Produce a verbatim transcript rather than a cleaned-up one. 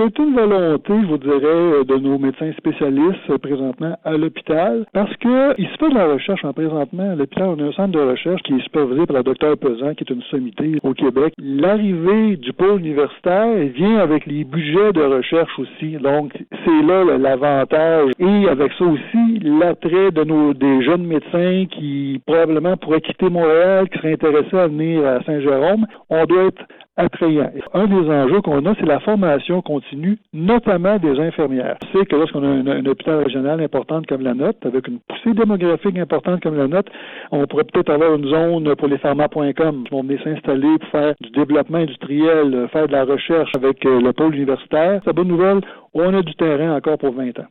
c'est une volonté, je vous dirais, de nos médecins spécialistes présentement à l'hôpital, parce que il se fait de la recherche en présentement. À l'hôpital, on a un centre de recherche qui est supervisé par le docteur Pesan, qui est une sommité au Québec. L'arrivée du pôle universitaire vient avec les budgets de recherche aussi. Donc, c'est là l'avantage. Et avec ça aussi, l'attrait de nos des jeunes médecins qui probablement pourraient quitter Montréal, qui seraient intéressés à venir à Saint-Jérôme. On doit être attrayant. Un des enjeux qu'on a, c'est la formation continue, notamment des infirmières. On sait que lorsqu'on a un, un hôpital régional important comme la nôtre, avec une poussée démographique importante comme la nôtre, on pourrait peut-être avoir une zone pour les pharma point com qui vont venir s'installer pour faire du développement industriel, faire de la recherche avec le pôle universitaire. C'est la bonne nouvelle, on a du terrain encore pour vingt ans.